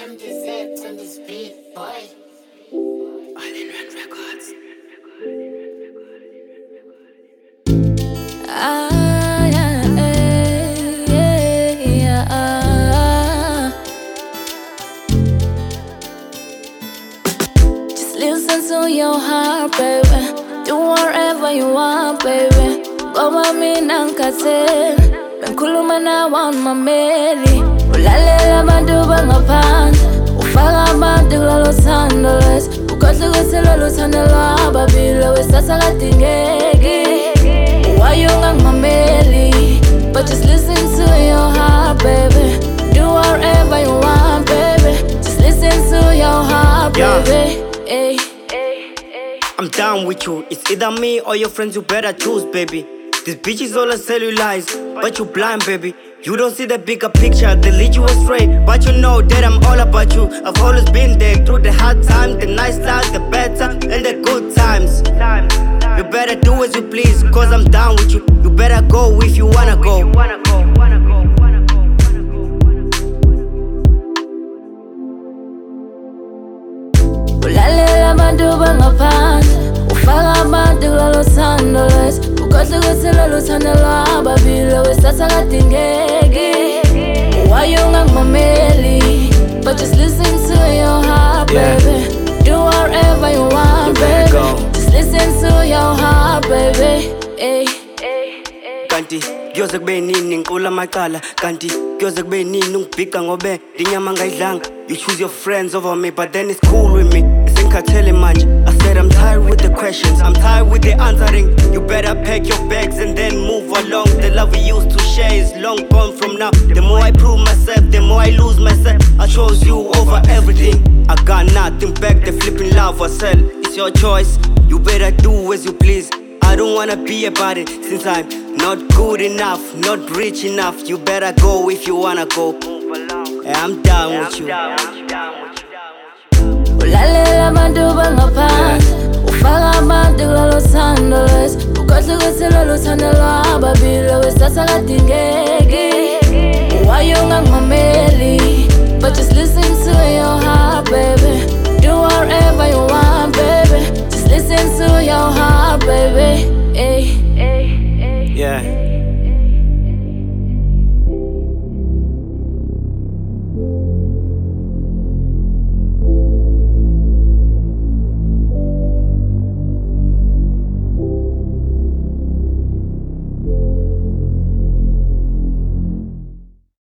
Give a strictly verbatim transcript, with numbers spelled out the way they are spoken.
M D Z on this beat, boy. All in One Records. Ah, yeah, yeah, yeah. Just listen to your heart, baby. Do whatever you want, baby. Ngoba mina ngikhathele bengikhuluma nawe mameli. Ulalela abantu bangaphandle ufaka abantu kulolu thando lwethu. Ukhohlwe ukuthi lolu thando lwababili wesithatha kadingeki. Why you ngangimameli? But just listen to your heart, baby. Do whatever you want, baby. Just listen to your heart, baby. Ay. I'm down with you. It's either me or your friends, you better choose, baby. This bitch is all a sell you lies, but you blind, baby. You don't see the bigger picture, they lead you astray. But you know that I'm all about you. I've always been there through the hard times, the nice times, the bad times, and the good times. You better do as you please, cause I'm down with you. You better go if you wanna go. Ulalela abantu bangaphandle ufaka abantu kulolu thando lwethu. Ukhohlwe ukuthi lolu thando lwababili wesithatha kadingeki. Why you ngangimameli? But just listen to your heart, baby. Do whatever you want, baby. Just listen to your heart, baby. Ay. Kanti kuyoze kube nini ngiqula amacala? Kanti kuyoze kube nini ungibhika ngobe inyama ngayidlanga? You choose your friends over me, but then it's cool with me. Isengikhathele manje. I said I'm tired with the questions, I'm tired with the answering. You better pack your bags and then move along. The love we used to share is long gone from now. The more I prove myself, the more I lose myself. I chose you over everything. I got nothing back, the flipping love or sell. It's your choice, you better do as you please. I don't wanna be about it since I'm not good enough, not rich enough. You better go if you wanna go. Yeah, I'm down with you. Ulalela abantu bangaphandle ufaka abantu kulolu thando lwethu. Ukhohlwe ukuthi lolu thando lwababili wesithatha kadingeki.